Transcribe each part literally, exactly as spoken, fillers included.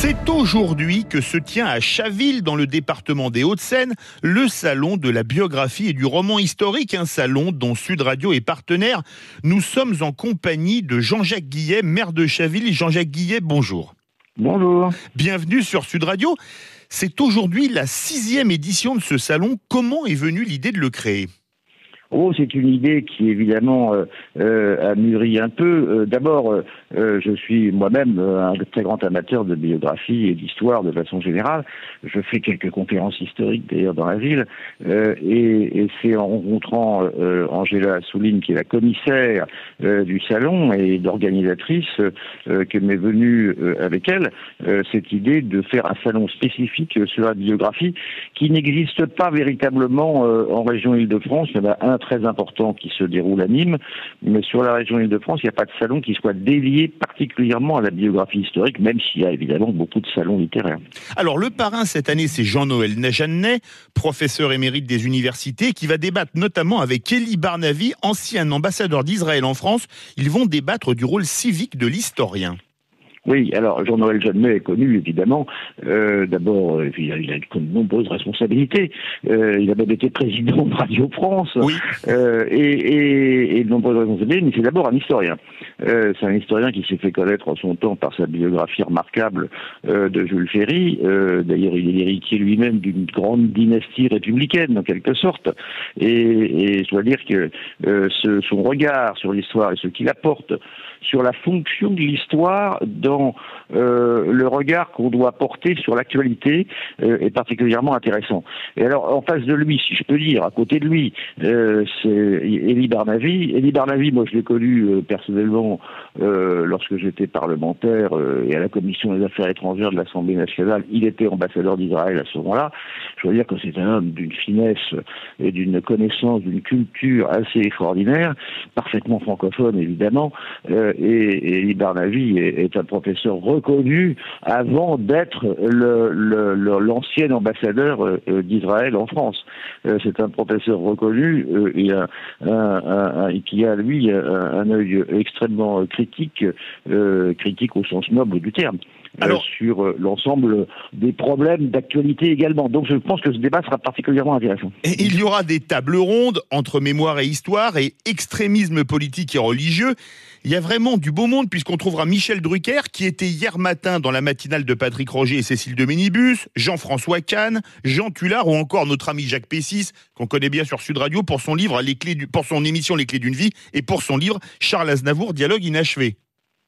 C'est aujourd'hui que se tient à Chaville, dans le département des Hauts-de-Seine, le salon de la biographie et du roman historique, un salon dont Sud Radio est partenaire. Nous sommes en compagnie de Jean-Jacques Guillet, maire de Chaville. Jean-Jacques Guillet, bonjour. Bonjour. Bienvenue sur Sud Radio. C'est aujourd'hui la sixième édition de ce salon. Comment est venue l'idée de le créer ? Oh, c'est une idée qui évidemment euh, euh, a mûri un peu. Euh, d'abord, euh, euh, je suis moi-même euh, un très grand amateur de biographie et d'histoire de façon générale. Je fais quelques conférences historiques d'ailleurs dans la ville, euh, et, et c'est en rencontrant euh, Angela Souline, qui est la commissaire euh, du salon et d'organisatrice, euh, que m'est venue euh, avec elle euh, cette idée de faire un salon spécifique sur la biographie qui n'existe pas véritablement euh, en région Île-de-France. Il y en a un très important qui se déroule à Nîmes, mais sur la région Île-de-France, il n'y a pas de salon qui soit dédié particulièrement à la biographie historique, même s'il y a évidemment beaucoup de salons littéraires. Alors le parrain cette année, c'est Jean-Noël Jeannet, professeur émérite des universités, qui va débattre notamment avec Elie Barnavi, ancien ambassadeur d'Israël en France. Ils vont débattre du rôle civique de l'historien. Oui, alors Jean-Noël Jeannet est connu évidemment. Euh, d'abord, euh, il, a, il a de nombreuses responsabilités. Euh, il a même été président de Radio France. Oui. Euh, et, et, et de nombreuses responsabilités, mais c'est d'abord un historien. Euh, c'est un historien qui s'est fait connaître en son temps par sa biographie remarquable euh, de Jules Ferry. Euh, d'ailleurs, il est l'héritier lui-même d'une grande dynastie républicaine, en quelque sorte. Et, et je dois dire que euh, ce, son regard sur l'histoire et ce qu'il apporte sur la fonction de l'histoire dans euh, le regard qu'on doit porter sur l'actualité euh, est particulièrement intéressant. Et alors, en face de lui, si je peux dire, à côté de lui, euh, c'est Elie Barnavi. Elie Barnavi, moi, je l'ai connu euh, personnellement euh, lorsque j'étais parlementaire euh, et à la Commission des Affaires étrangères de l'Assemblée nationale. Il était ambassadeur d'Israël à ce moment-là. Je veux dire que c'est un homme d'une finesse et d'une connaissance, d'une culture assez extraordinaire, parfaitement francophone, évidemment. Euh, Et, et Barnavi est, est un professeur reconnu avant d'être le, le, le, l'ancien ambassadeur euh, d'Israël en France. Euh, c'est un professeur reconnu euh, et un, un, un, un, qui a, lui, un, un œil extrêmement critique, euh, critique au sens noble du terme. Alors, euh, sur euh, l'ensemble des problèmes d'actualité également. Donc je pense que ce débat sera particulièrement intéressant. Et il y aura des tables rondes entre mémoire et histoire et extrémisme politique et religieux. Il y a vraiment du beau monde, puisqu'on trouvera Michel Drucker, qui était hier matin dans la matinale de Patrick Roger et Cécile de Ménibus, Jean-François Kahn, Jean Tullard ou encore notre ami Jacques Pessis, qu'on connaît bien sur Sud Radio pour son livre Les clés du, pour son émission Les Clés d'une vie et pour son livre Charles Aznavour, Dialogue inachevé.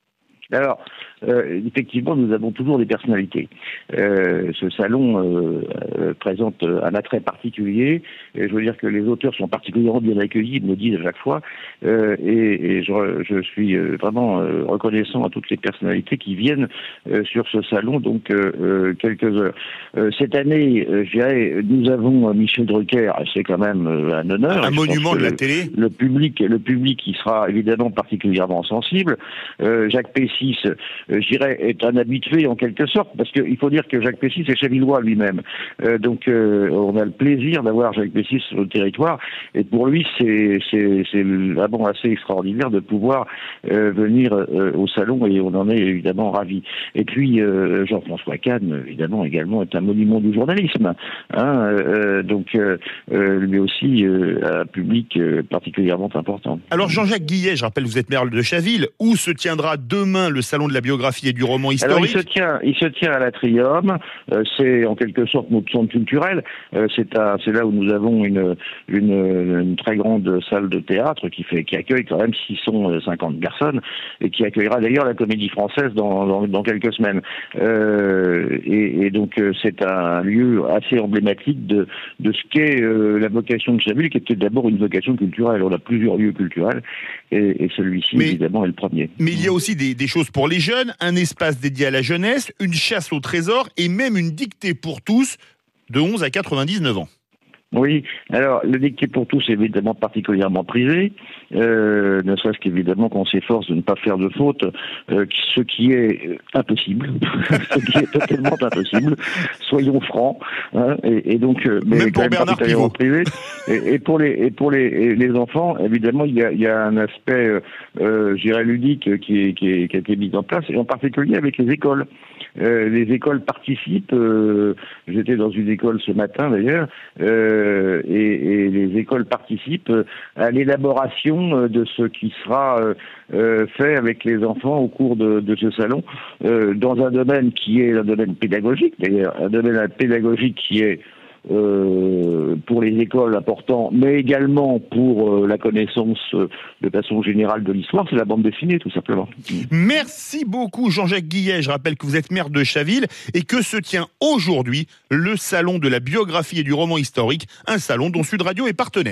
Alors, euh, effectivement, nous avons toujours des personnalités. Euh, ce salon euh, euh, présente un attrait particulier. Et je veux dire que les auteurs sont particulièrement bien accueillis, ils me le disent à chaque fois. Euh, et et je, je suis vraiment euh, reconnaissant à toutes les personnalités qui viennent euh, sur ce salon, donc euh, euh, quelques heures. Euh, cette année, euh, je dirais, nous avons Michel Drucker, c'est quand même euh, un honneur. Un monument de la télé. Le public, le public qui sera évidemment particulièrement sensible. Euh, Jacques Pessis, Euh, je dirais, est un habitué en quelque sorte, parce qu'il faut dire que Jacques Pessis est chavillois lui-même. Euh, donc euh, on a le plaisir d'avoir Jacques Pessis sur le territoire, et pour lui c'est, c'est, c'est vraiment assez extraordinaire de pouvoir euh, venir euh, au salon, et on en est évidemment ravis. Et puis euh, Jean-François Kahn, évidemment, également est un monument du journalisme, hein, euh, donc euh, euh, lui aussi euh, un public euh, particulièrement important. Alors Jean-Jacques Guillet, je rappelle, vous êtes maire de Chaville, où se tiendra demain le salon de la biographie et du roman historique. Alors il se tient, il se tient à l'Atrium. Euh, c'est en quelque sorte notre centre culturel. Euh, c'est, à, c'est là où nous avons une, une, une très grande salle de théâtre qui fait, qui accueille quand même six cent cinquante personnes et qui accueillera d'ailleurs la Comédie Française dans, dans, dans quelques semaines. Euh, et, et donc c'est un lieu assez emblématique de, de ce qu'est euh, la vocation de Chaville, qui était d'abord une vocation culturelle. On a plusieurs lieux culturels et, et celui-ci mais, évidemment est le premier. Mais il y a aussi des, des choses pour les jeunes, un espace dédié à la jeunesse, une chasse au trésor et même une dictée pour tous de onze à quatre-vingt-dix-neuf ans. Oui, alors le dicté pour tous est évidemment particulièrement prisé, euh, ne serait-ce qu'évidemment qu'on s'efforce de ne pas faire de faute, euh, ce qui est impossible, ce qui est totalement impossible, soyons francs, hein, et, et donc euh, mais Même quand pour même Bernard particulièrement Pivot. privé. Et, et pour les et pour les, et les enfants, évidemment, il y a, il y a un aspect, euh, je dirais ludique, qui, est, qui, est, qui a été mis en place, et en particulier avec les écoles. Euh, les écoles participent. Euh, j'étais dans une école ce matin d'ailleurs. Euh, et, et les écoles participent à l'élaboration de ce qui sera euh, fait avec les enfants au cours de, de ce salon, euh, dans un domaine qui est un domaine pédagogique, d'ailleurs, un domaine pédagogique qui est euh, pour les écoles important, mais également pour euh, la connaissance euh, de façon générale de l'histoire, c'est la bande dessinée, tout simplement. Merci beaucoup Jean-Jacques Guillet. Je rappelle que vous êtes maire de Chaville et que se tient aujourd'hui le salon de la biographie et du roman historique, un salon dont Sud Radio est partenaire.